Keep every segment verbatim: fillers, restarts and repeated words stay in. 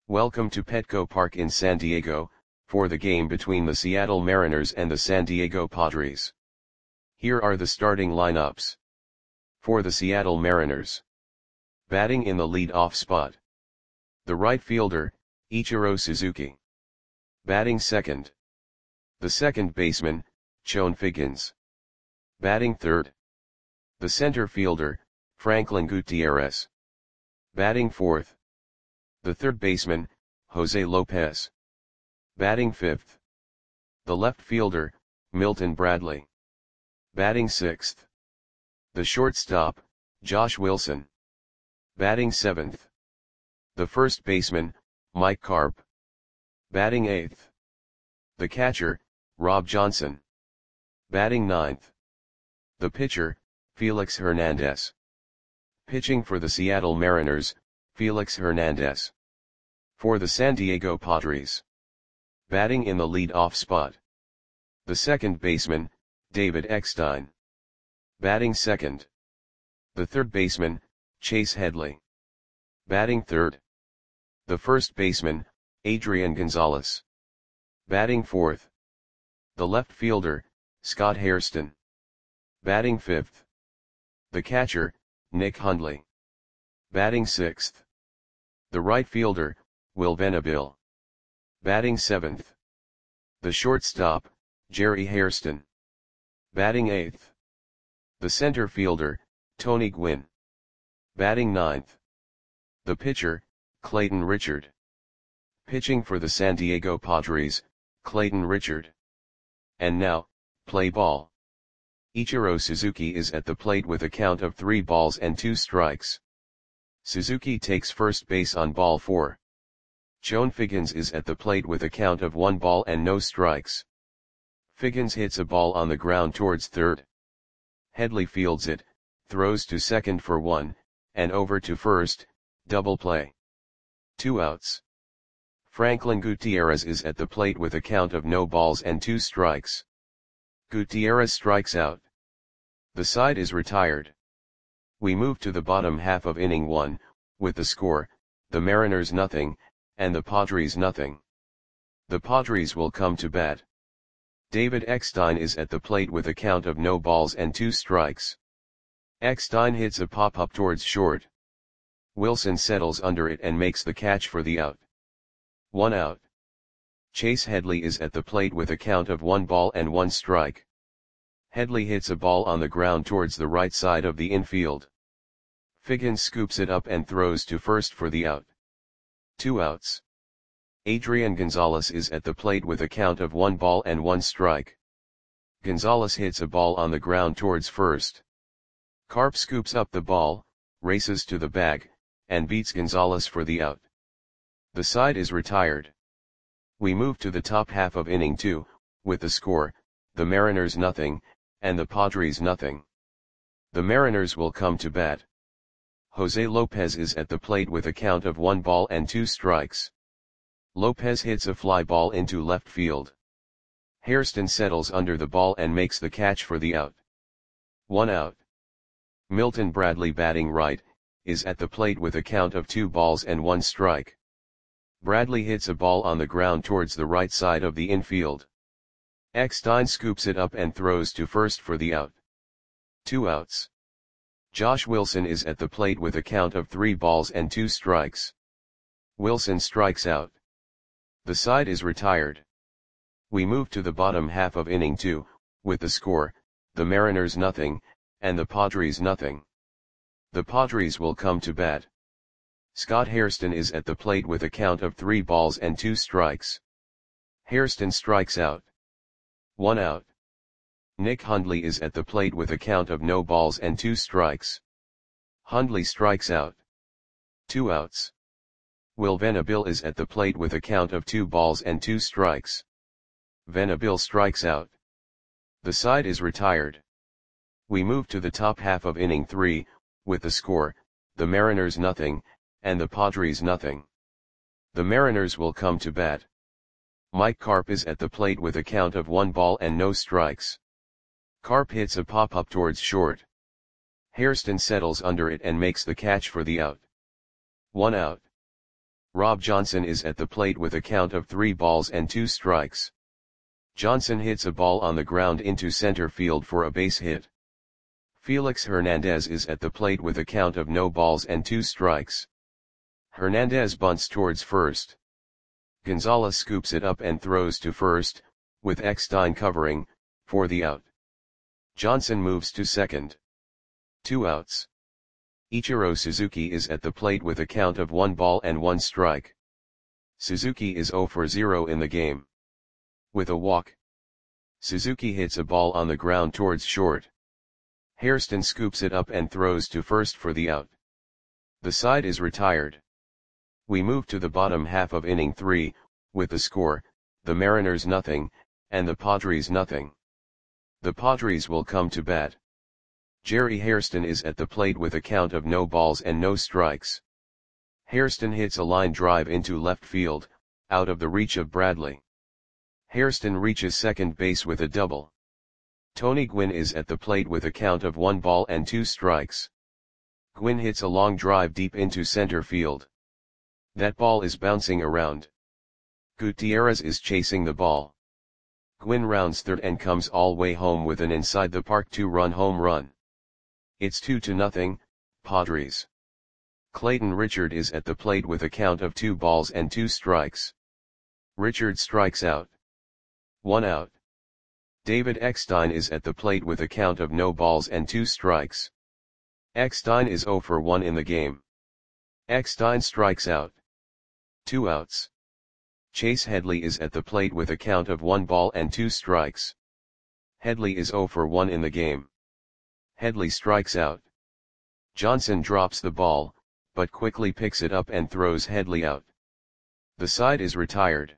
Welcome to Petco Park in San Diego, for the game between the Seattle Mariners and the San Diego Padres. Here are the starting lineups. For the Seattle Mariners. Batting in the lead-off spot. The right fielder, Ichiro Suzuki. Batting second. The second baseman, Chone Figgins. Batting third. The center fielder, Franklin Gutierrez. Batting fourth. The third baseman, Jose Lopez. Batting fifth. The left fielder, Milton Bradley. Batting sixth. The shortstop, Josh Wilson. Batting seventh. The first baseman, Mike Carp. Batting eighth. The catcher, Rob Johnson. Batting ninth. The pitcher, Felix Hernandez. Pitching for the Seattle Mariners, Felix Hernandez. For the San Diego Padres. Batting in the lead-off spot. The second baseman, David Eckstein. Batting second. The third baseman, Chase Headley. Batting third. The first baseman, Adrian Gonzalez. Batting fourth. The left fielder, Scott Hairston. Batting fifth. The catcher, Nick Hundley. Batting sixth. The right fielder, Will Venable. Batting seventh. The shortstop, Jerry Hairston. Batting eighth. The center fielder, Tony Gwynn. Batting ninth. The pitcher, Clayton Richard. Pitching for the San Diego Padres, Clayton Richard. And now, play ball. Ichiro Suzuki is at the plate with a count of three balls and two strikes. Suzuki takes first base on ball four. Chone Figgins is at the plate with a count of one ball and no strikes. Figgins hits a ball on the ground towards third. Headley fields it, throws to second for one, and over to first, double play. Two outs. Franklin Gutierrez is at the plate with a count of no balls and two strikes. Gutierrez strikes out. The side is retired. We move to the bottom half of inning one, with the score, the Mariners nothing, and the Padres nothing. The Padres will come to bat. David Eckstein is at the plate with a count of no balls and two strikes. Eckstein hits a pop-up towards short. Wilson settles under it and makes the catch for the out. One out. Chase Headley is at the plate with a count of one ball and one strike. Headley hits a ball on the ground towards the right side of the infield. Figgins scoops it up and throws to first for the out. Two outs. Adrian Gonzalez is at the plate with a count of one ball and one strike. Gonzalez hits a ball on the ground towards first. Carp scoops up the ball, races to the bag, and beats Gonzalez for the out. The side is retired. We move to the top half of inning two, with the score, the Mariners nothing, and the Padres nothing. The Mariners will come to bat. Jose Lopez is at the plate with a count of one ball and two strikes. Lopez hits a fly ball into left field. Hairston settles under the ball and makes the catch for the out. One out. Milton Bradley, batting right, is at the plate with a count of two balls and one strike. Bradley hits a ball on the ground towards the right side of the infield. Eckstein scoops it up and throws to first for the out. Two outs. Josh Wilson is at the plate with a count of three balls and two strikes. Wilson strikes out. The side is retired. We move to the bottom half of inning two, with the score, the Mariners nothing, and the Padres nothing. The Padres will come to bat. Scott Hairston is at the plate with a count of three balls and two strikes. Hairston strikes out. One out. Nick Hundley is at the plate with a count of no balls and two strikes. Hundley strikes out. Two outs. Will Venable is at the plate with a count of two balls and two strikes. Venable strikes out. The side is retired. We move to the top half of inning three, with the score, the Mariners nothing, and the Padres nothing. The Mariners will come to bat. Mike Carp is at the plate with a count of one ball and no strikes. Carp hits a pop-up towards short. Hairston settles under it and makes the catch for the out. One out. Rob Johnson is at the plate with a count of three balls and two strikes. Johnson hits a ball on the ground into center field for a base hit. Felix Hernandez is at the plate with a count of no balls and two strikes. Hernandez bunts towards first. Gonzalez scoops it up and throws to first, with Eckstein covering, for the out. Johnson moves to second. Two outs. Ichiro Suzuki is at the plate with a count of one ball and one strike. Suzuki is zero for zero in the game. With a walk, Suzuki hits a ball on the ground towards short. Hairston scoops it up and throws to first for the out. The side is retired. We move to the bottom half of inning three, with the score, the Mariners nothing, and the Padres nothing. The Padres will come to bat. Jerry Hairston is at the plate with a count of no balls and no strikes. Hairston hits a line drive into left field, out of the reach of Bradley. Hairston reaches second base with a double. Tony Gwynn is at the plate with a count of one ball and two strikes. Gwynn hits a long drive deep into center field. That ball is bouncing around. Gutierrez is chasing the ball. Gwynn rounds third and comes all way home with an inside-the-park two-run home run. It's two to nothing, Padres. Clayton Richard is at the plate with a count of two balls and two strikes. Richard strikes out. One out. David Eckstein is at the plate with a count of no balls and two strikes. Eckstein is zero for one in the game. Eckstein strikes out. Two outs. Chase Headley is at the plate with a count of one ball and two strikes. Headley is zero for one in the game. Headley strikes out. Johnson drops the ball, but quickly picks it up and throws Headley out. The side is retired.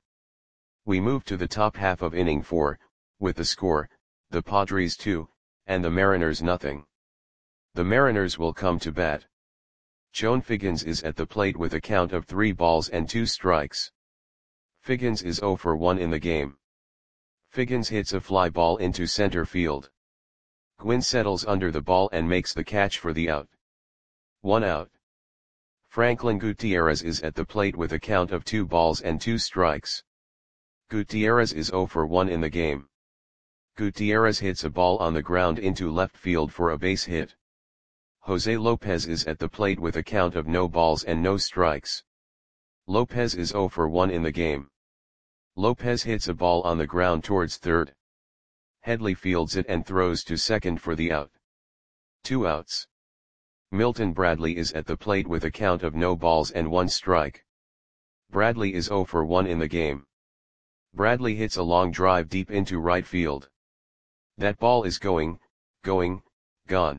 We move to the top half of inning four, with the score, the Padres two, and the Mariners nothing. The Mariners will come to bat. Joan Figgins is at the plate with a count of three balls and two strikes. Figgins is zero for one in the game. Figgins hits a fly ball into center field. Gwynn settles under the ball and makes the catch for the out. One out. Franklin Gutierrez is at the plate with a count of two balls and two strikes. Gutierrez is zero for one in the game. Gutierrez hits a ball on the ground into left field for a base hit. Jose Lopez is at the plate with a count of no balls and no strikes. Lopez is zero for one in the game. Lopez hits a ball on the ground towards third. Headley fields it and throws to second for the out. Two outs. Milton Bradley is at the plate with a count of no balls and one strike. Bradley is zero for one in the game. Bradley hits a long drive deep into right field. That ball is going, going, gone.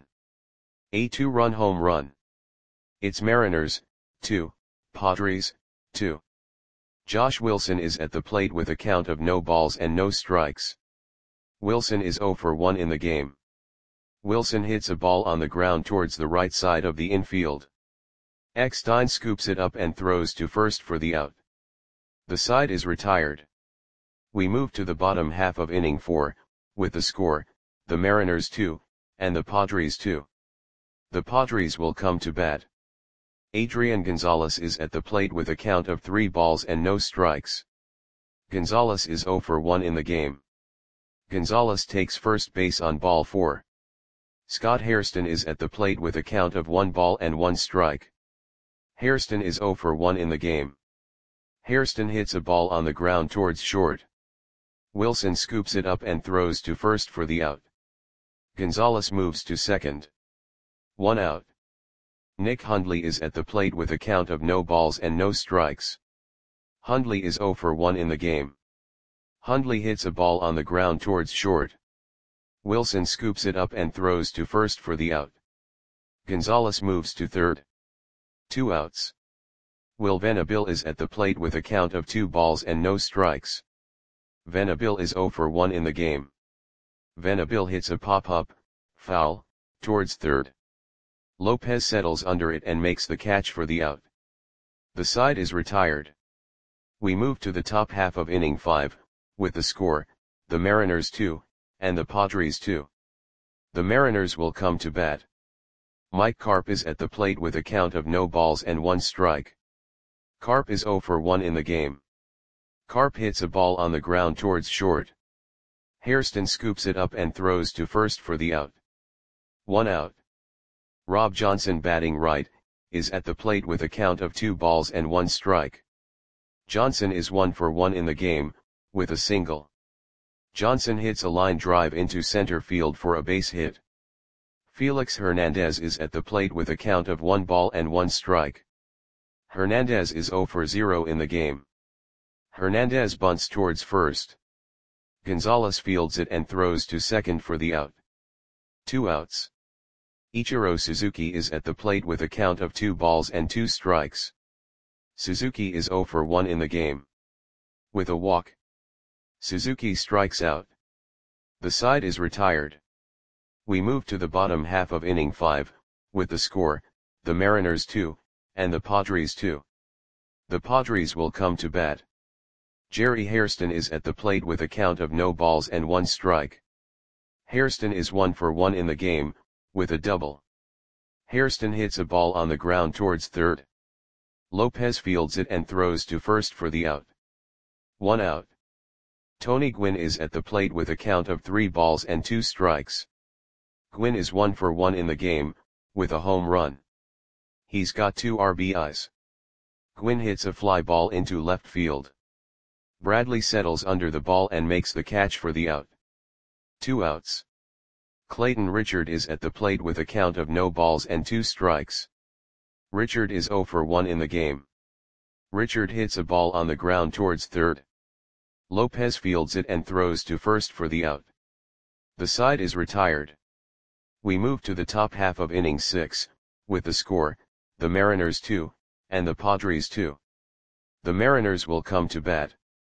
A two-run home run. It's Mariners, two, Padres, two. Josh Wilson is at the plate with a count of no balls and no strikes. Wilson is zero for one in the game. Wilson hits a ball on the ground towards the right side of the infield. Eckstein scoops it up and throws to first for the out. The side is retired. We move to the bottom half of inning four, with the score, the Mariners two, and the Padres two. The Padres will come to bat. Adrian Gonzalez is at the plate with a count of three balls and no strikes. Gonzalez is zero for one in the game. Gonzalez takes first base on ball four. Scott Hairston is at the plate with a count of one ball and one strike. Hairston is zero for one in the game. Hairston hits a ball on the ground towards short. Wilson scoops it up and throws to first for the out. Gonzalez moves to second. One out. Nick Hundley is at the plate with a count of no balls and no strikes. Hundley is zero for one in the game. Hundley hits a ball on the ground towards short. Wilson scoops it up and throws to first for the out. Gonzalez moves to third. Two outs. Will Venable is at the plate with a count of two balls and no strikes. Venable is zero for one in the game. Venable hits a pop-up, foul, towards third. Lopez settles under it and makes the catch for the out. The side is retired. We move to the top half of inning five, with the score, the Mariners two, and the Padres two. The Mariners will come to bat. Mike Carp is at the plate with a count of no balls and one strike. Carp is zero for one in the game. Carp hits a ball on the ground towards short. Hairston scoops it up and throws to first for the out. One out. Rob Johnson, batting right, is at the plate with a count of two balls and one strike. Johnson is one for one in the game, with a single. Johnson hits a line drive into center field for a base hit. Felix Hernandez is at the plate with a count of one ball and one strike. Hernandez is zero for zero in the game. Hernandez bunts towards first. Gonzalez fields it and throws to second for the out. Two outs. Ichiro Suzuki is at the plate with a count of two balls and two strikes. Suzuki is zero for one in the game. With a walk, Suzuki strikes out. The side is retired. We move to the bottom half of inning five, with the score, the Mariners two, and the Padres two. The Padres will come to bat. Jerry Hairston is at the plate with a count of no balls and one strike. Hairston is one for one in the game, with a double. Hairston hits a ball on the ground towards third. Lopez fields it and throws to first for the out. One out. Tony Gwynn is at the plate with a count of three balls and two strikes. Gwynn is one for one in the game, with a home run. He's got two R B Is. Gwynn hits a fly ball into left field. Bradley settles under the ball and makes the catch for the out. Two outs. Clayton Richard is at the plate with a count of no balls and two strikes. Richard is zero for one in the game. Richard hits a ball on the ground towards third. Lopez fields it and throws to first for the out. The side is retired. We move to the top half of inning six, with the score, the Mariners two, and the Padres two. The Mariners will come to bat.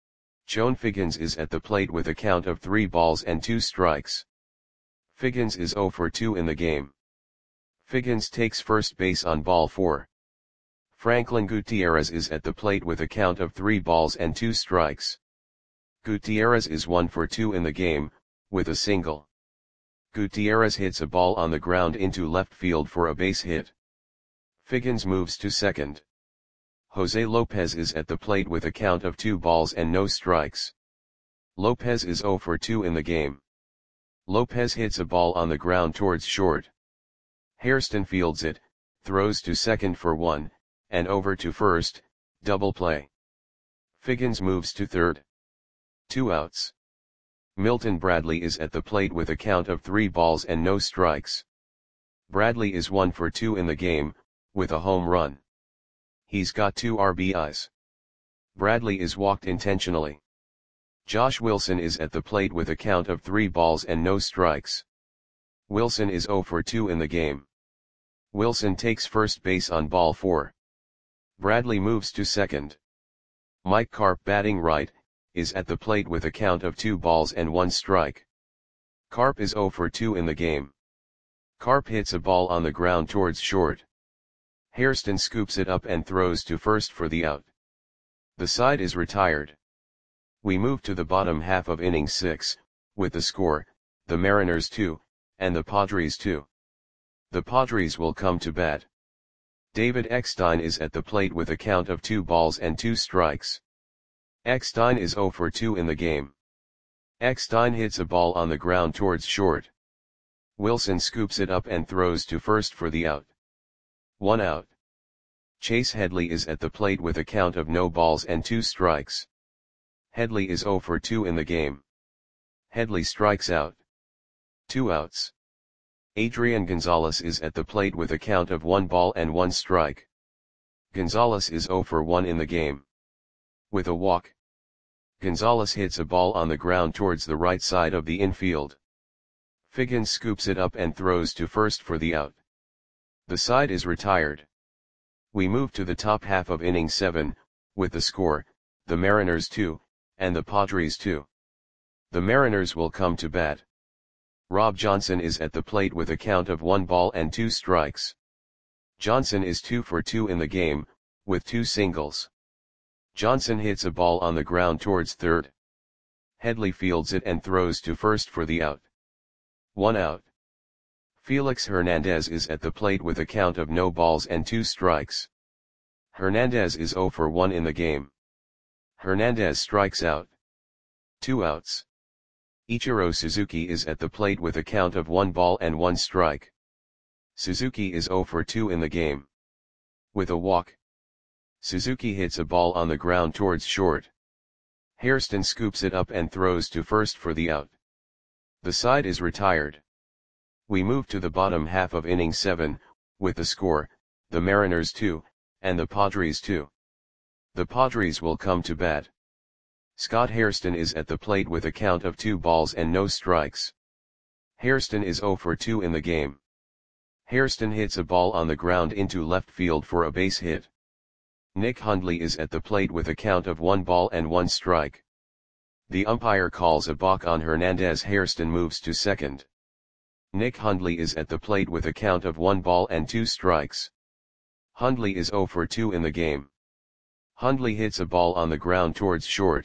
Joan Figgins is at the plate with a count of three balls and two strikes. Figgins is zero for two in the game. Figgins takes first base on ball four. Franklin Gutierrez is at the plate with a count of three balls and two strikes. Gutierrez is one for two in the game, with a single. Gutierrez hits a ball on the ground into left field for a base hit. Figgins moves to second. Jose Lopez is at the plate with a count of two balls and no strikes. Lopez is zero for two in the game. Lopez hits a ball on the ground towards short. Hairston fields it, throws to second for one, and over to first, double play. Figgins moves to third. Two outs. Milton Bradley is at the plate with a count of three balls and no strikes. Bradley is one for two in the game, with a home run. He's got two R B Is. Bradley is walked intentionally. Josh Wilson is at the plate with a count of three balls and no strikes. Wilson is zero for two in the game. Wilson takes first base on ball four. Bradley moves to second. Mike Carp, batting right, is at the plate with a count of two balls and one strike. Carp is zero for two in the game. Carp hits a ball on the ground towards short. Hairston scoops it up and throws to first for the out. The side is retired. We move to the bottom half of inning six, with the score, the Mariners two, and the Padres two. The Padres will come to bat. David Eckstein is at the plate with a count of two balls and two strikes. Eckstein is zero for two in the game. Eckstein hits a ball on the ground towards short. Wilson scoops it up and throws to first for the out. One out. Chase Headley is at the plate with a count of no balls and two strikes. Headley is zero for two in the game. Headley strikes out. Two outs. Adrian Gonzalez is at the plate with a count of one ball and one strike. Gonzalez is zero for one in the game. With a walk, Gonzalez hits a ball on the ground towards the right side of the infield. Figgins scoops it up and throws to first for the out. The side is retired. We move to the top half of inning seven, with the score, the Mariners two, and the Padres two. The Mariners will come to bat. Rob Johnson is at the plate with a count of one ball and two strikes. Johnson is two for two in the game, with two singles. Johnson hits a ball on the ground towards third. Headley fields it and throws to first for the out. One out. Felix Hernandez is at the plate with a count of no balls and two strikes. Hernandez is zero for one in the game. Hernandez strikes out. Two outs. Ichiro Suzuki is at the plate with a count of one ball and one strike. Suzuki is zero for two in the game. With a walk, Suzuki hits a ball on the ground towards short. Hairston scoops it up and throws to first for the out. The side is retired. We move to the bottom half of inning seven, with the score, the Mariners two, and the Padres two. The Padres will come to bat. Scott Hairston is at the plate with a count of two balls and no strikes. Hairston is zero for two in the game. Hairston hits a ball on the ground into left field for a base hit. Nick Hundley is at the plate with a count of one ball and one strike. The umpire calls a balk on Hernandez. Hairston moves to second. Nick Hundley is at the plate with a count of one ball and two strikes. Hundley is zero for two in the game. Hundley hits a ball on the ground towards short.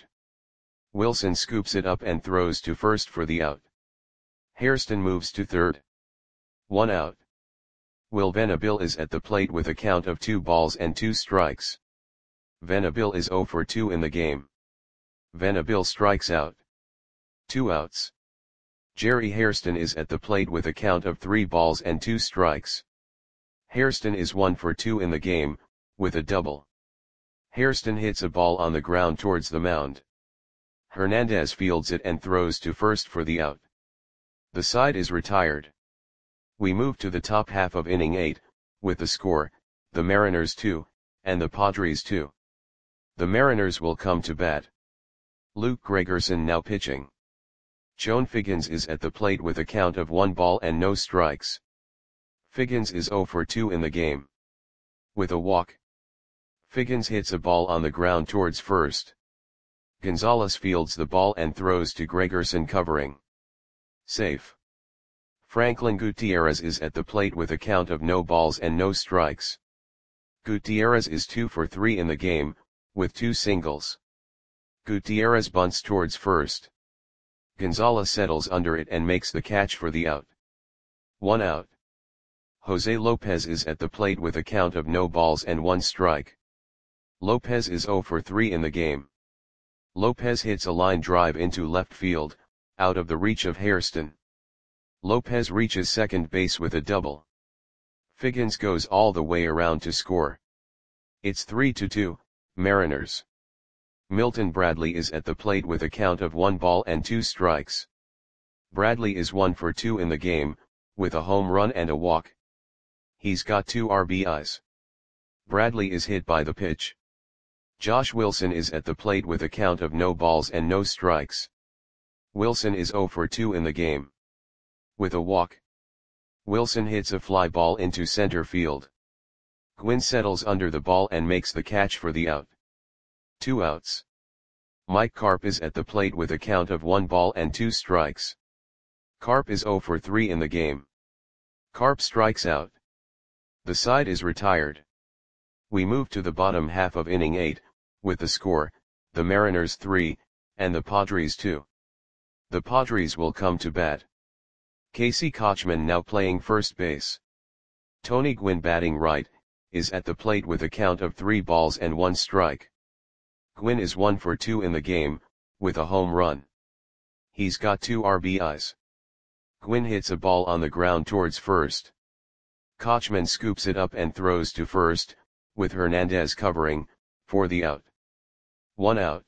Wilson scoops it up and throws to first for the out. Hairston moves to third. One out. Will Venable is at the plate with a count of two balls and two strikes. Venable is zero for two in the game. Venable strikes out. Two outs. Jerry Hairston is at the plate with a count of three balls and two strikes. Hairston is one for two in the game, with a double. Hairston hits a ball on the ground towards the mound. Hernandez fields it and throws to first for the out. The side is retired. We move to the top half of inning eight, with the score, the Mariners two, and the Padres two. The Mariners will come to bat. Luke Gregerson now pitching. Joan Figgins is at the plate with a count of one ball and no strikes. Figgins is zero for two in the game. With a walk, Figgins hits a ball on the ground towards first. Gonzalez fields the ball and throws to Gregerson covering. Safe. Franklin Gutierrez is at the plate with a count of no balls and no strikes. Gutierrez is two for three in the game, with two singles. Gutierrez bunts towards first. Gonzalez settles under it and makes the catch for the out. One out. Jose Lopez is at the plate with a count of no balls and one strike. Lopez is zero for three in the game. Lopez hits a line drive into left field, out of the reach of Hairston. Lopez reaches second base with a double. Figgins goes all the way around to score. It's three to two, Mariners. Milton Bradley is at the plate with a count of one ball and two strikes. Bradley is one for two in the game, with a home run and a walk. He's got two R B Is. Bradley is hit by the pitch. Josh Wilson is at the plate with a count of no balls and no strikes. Wilson is zero for two in the game. With a walk, Wilson hits a fly ball into center field. Gwynn settles under the ball and makes the catch for the out. Two outs. Mike Carp is at the plate with a count of one ball and two strikes. Carp is zero for three in the game. Carp strikes out. The side is retired. We move to the bottom half of inning eight, with the score, the Mariners three, and the Padres two. The Padres will come to bat. Casey Kochman now playing first base. Tony Gwynn batting right, is at the plate with a count of three balls and one strike. Gwynn is one for two in the game, with a home run. He's got two R B Is. Gwynn hits a ball on the ground towards first. Kochman scoops it up and throws to first, with Hernandez covering, for the out. One out.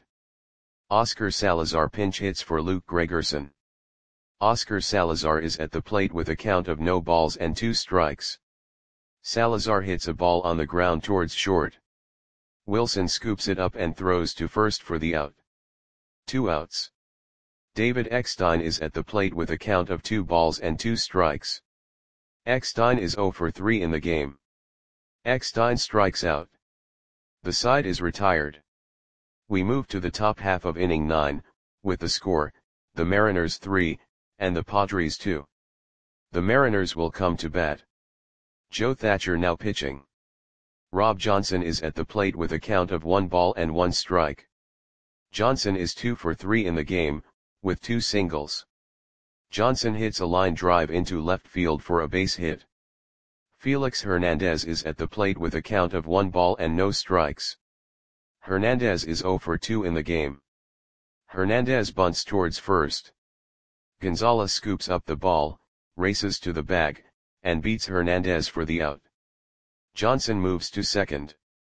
Oscar Salazar pinch hits for Luke Gregerson. Oscar Salazar is at the plate with a count of no balls and two strikes. Salazar hits a ball on the ground towards short. Wilson scoops it up and throws to first for the out. Two outs. David Eckstein is at the plate with a count of two balls and two strikes. Eckstein is zero for three in the game. Eckstein strikes out. The side is retired. We move to the top half of inning nine, with the score, the Mariners three, and the Padres two. The Mariners will come to bat. Joe Thatcher now pitching. Rob Johnson is at the plate with a count of one ball and one strike. Johnson is two for three in the game, with two singles. Johnson hits a line drive into left field for a base hit. Felix Hernandez is at the plate with a count of one ball and no strikes. Hernandez is zero for two in the game. Hernandez bunts towards first. Gonzalez scoops up the ball, races to the bag, and beats Hernandez for the out. Johnson moves to second.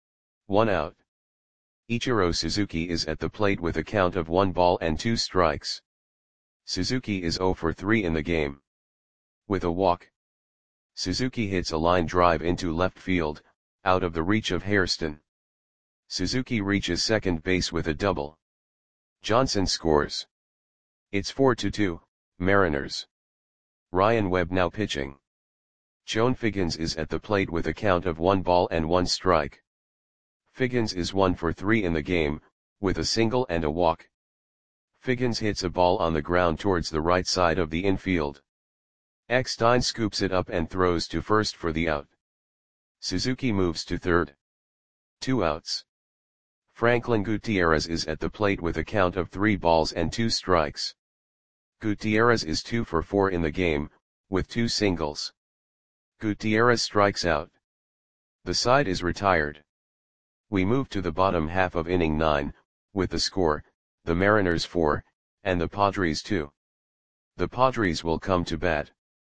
One out. Ichiro Suzuki is at the plate with a count of one ball and two strikes. Suzuki is zero for three in the game. With a walk, Suzuki hits a line drive into left field, out of the reach of Hairston. Suzuki reaches second base with a double. Johnson scores. It's four to two, Mariners. Ryan Webb now pitching. Joan Figgins is at the plate with a count of one ball and one strike. Figgins is one for three in the game, with a single and a walk. Figgins hits a ball on the ground towards the right side of the infield. Eckstein scoops it up and throws to first for the out. Suzuki moves to third. Two outs. Franklin Gutierrez is at the plate with a count of three balls and two strikes. Gutierrez is two for four in the game, with two singles. Gutierrez strikes out. The side is retired. We move to the bottom half of inning nine, with the score, the Mariners four, and the Padres two. The Padres will come to bat.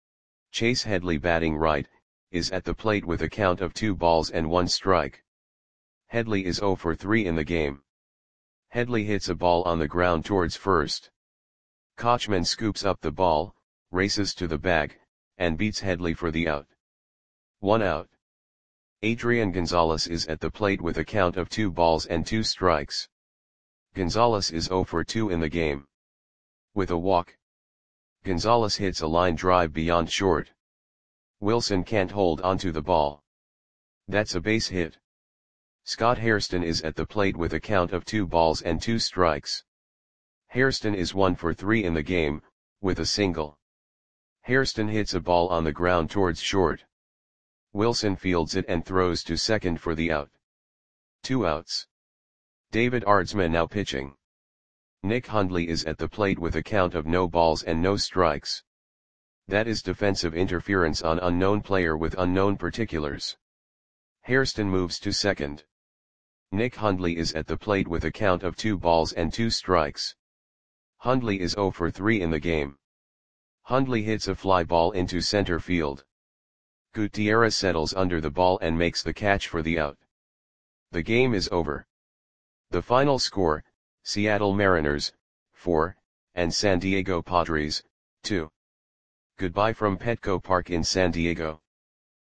Chase Headley, batting right, is at the plate with a count of two balls and one strike. Headley is zero for three in the game. Headley hits a ball on the ground towards first. Kochman scoops up the ball, races to the bag, and beats Headley for the out. One out. Adrian Gonzalez is at the plate with a count of two balls and two strikes. Gonzalez is zero for two in the game. With a walk, Gonzalez hits a line drive beyond short. Wilson can't hold onto the ball. That's a base hit. Scott Hairston is at the plate with a count of two balls and two strikes. Hairston is one for three in the game, with a single. Hairston hits a ball on the ground towards short. Wilson fields it and throws to second for the out. Two outs. David Aardsma now pitching. Nick Hundley is at the plate with a count of no balls and no strikes. That is defensive interference on unknown player with unknown particulars. Hairston moves to second. Nick Hundley is at the plate with a count of two balls and two strikes. Hundley is zero for three in the game. Hundley hits a fly ball into center field. Gutierrez settles under the ball and makes the catch for the out. The game is over. The final score, Seattle Mariners, four, and San Diego Padres, two. Goodbye from Petco Park in San Diego.